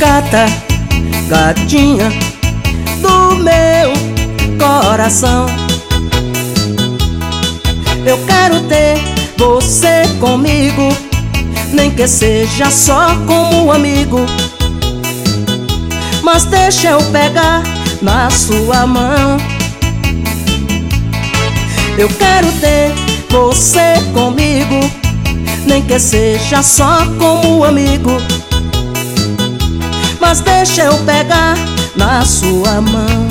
Gata, gatinha do meu coração, eu quero ter você comigo, nem que seja só como amigo. Mas deixa eu pegar na sua mão. Eu quero ter você comigo, nem que seja só como amigo. Mas deixa eu pegar na sua mão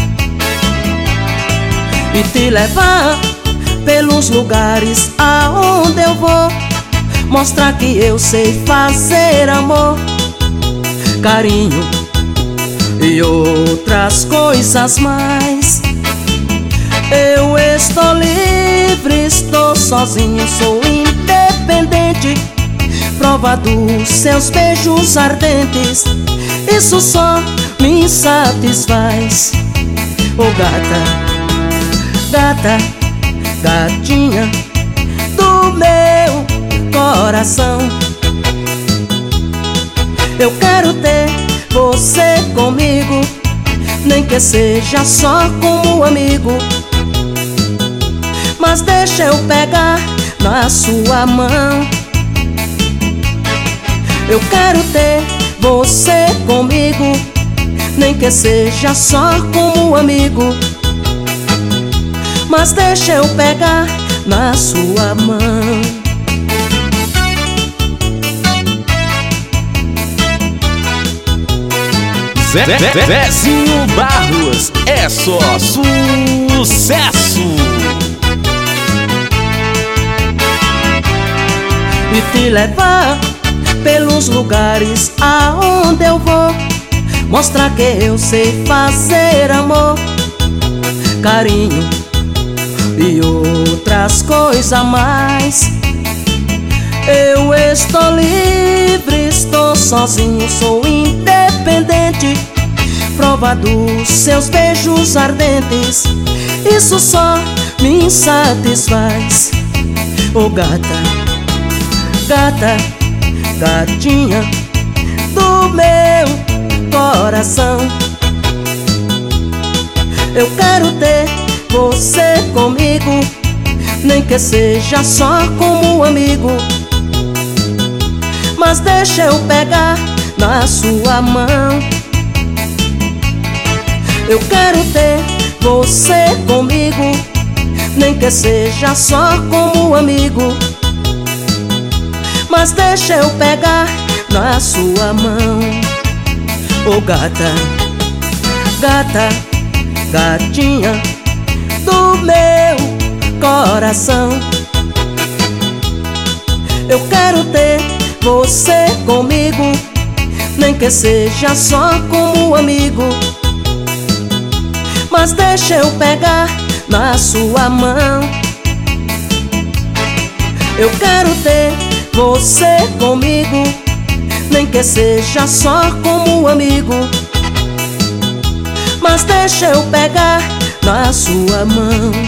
e te levar pelos lugares aonde eu vou, mostrar que eu sei fazer amor, carinho e outras coisas mais. Eu estou livre, estou sozinho, sou independente, prova dos seus beijos ardentes, isso só me satisfaz. Oh gata, gata, gatinha do meu coração, eu quero ter você comigo, nem que seja só como amigo. Mas deixa eu pegar na sua mão. Eu quero ter você comigo, nem que seja só como amigo. Mas deixa eu pegar na sua mão. Zezinho Barros, é só sucesso. E te levar pelos lugares aonde eu vou, mostrar que eu sei fazer amor, carinho e outras coisas mais. Eu estou livre, estou sozinho, sou independente, prova dos seus beijos ardentes, isso só me satisfaz. Oh gata, gata, gatinha do meu coração, eu quero ter você comigo, nem que seja só como amigo. Mas deixa eu pegar na sua mão. Eu quero ter você comigo, nem que seja só como amigo. Mas deixa eu pegar na sua mão. Oh gata, gata, gatinha do meu coração, eu quero ter você comigo, nem que seja só como amigo. Mas deixa eu pegar na sua mão. Eu quero ter você comigo, nem que seja só como amigo. Mas deixa eu pegar na sua mão.